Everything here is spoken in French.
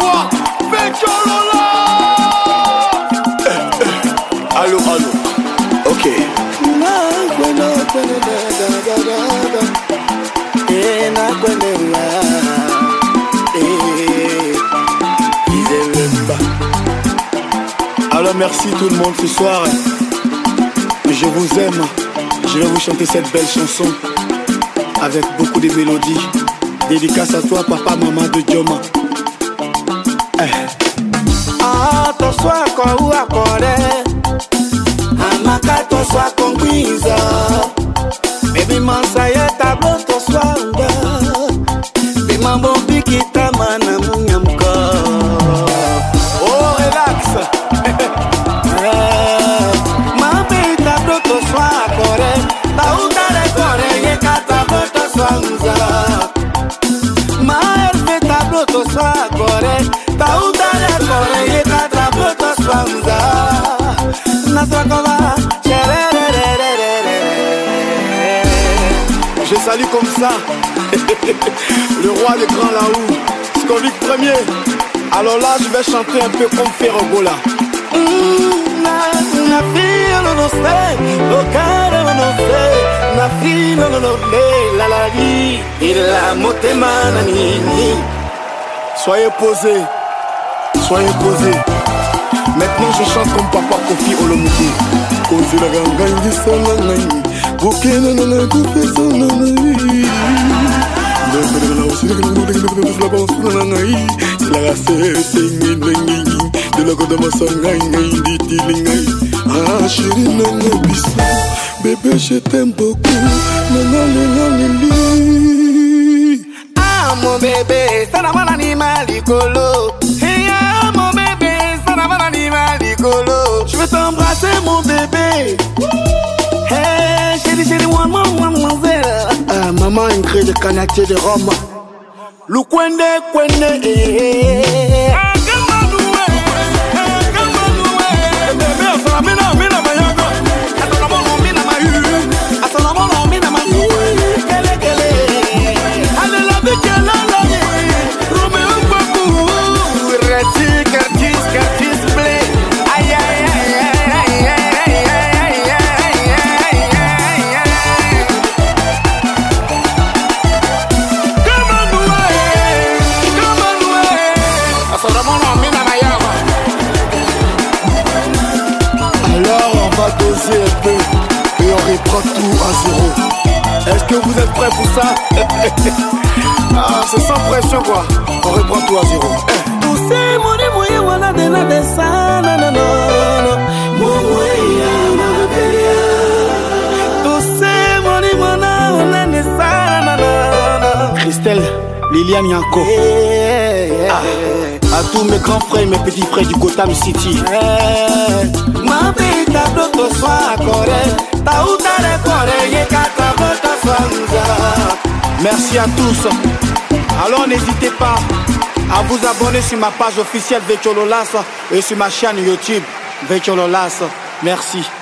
voix, Veccholola. Allô, allô. Ok. Alors merci tout le monde ce soir. Je vous aime. Je vais vous chanter cette belle chanson avec beaucoup de mélodies. Dédicace à toi, papa, maman de Dioma. Ah, toi sois quoi ou à coré. Amaka, toi sois conquise. Baby, man, ça y est, tableau, toi sois là. Baby, mambo, bikita, mana, munyamko. Oh, relax. Ma baby, tableau, toi sois coré. Taouta de coré, yé, tableau, toi sois là. Ma herbe, tableau, toi sois coré. Taouta de coré, yé, tableau, toi sois là. Nasrakova, Je salue comme ça le roi des grands Laou, Scovic premier. Alors là, je vais chanter un peu comme Ferrogola. Soyez posés, soyez posés. Maintenant je chante comme Papa Kofi Olomide. Bébé, je t'aime beaucoup. Ah mon bébé, ça n'a pas d'animal licolo. Ah mon bébé, ça n'a pas d'animal licolo. Je veux t'embrasser mon bébé. Hey, chérie, moi, Ah, maman, une crée de canatier de Rome. Lukwende, kwende, Ah, Gamanoué, Gamanoué. Bébé, ça mina mayago. Asalamono, mina mayu. Asalamono, mina mayu. Kele, kele. Allez, la vie, qu'elle a la vie. Roméo Bakou. Reti, Curtis, Curtis Play. Aïe, aïe, aïe, aïe, aïe, aïe, aïe, aïe, aïe, aïe, aïe. Gamanoué, Gamanoué. Asalamono, mina mayago. Alors, on va doser un peu et on reprend tout à zéro. Est-ce que vous êtes prêts pour ça? Ah, c'est sans pression quoi. On reprend tout à zéro. Use mori moye wana de la de sana no no no. Moya mabeya. Use mori wana wana de sana no no. Christelle, Liliane Yanko. À tous mes grands frères et mes petits frères du Gotham City. Ma bita doto soa kore. Tauta de kore ye kata bota swanza. Merci à tous. Alors n'hésitez pas à vous abonner sur ma page officielle Vecchololas et sur ma chaîne YouTube Vecchololas. Merci.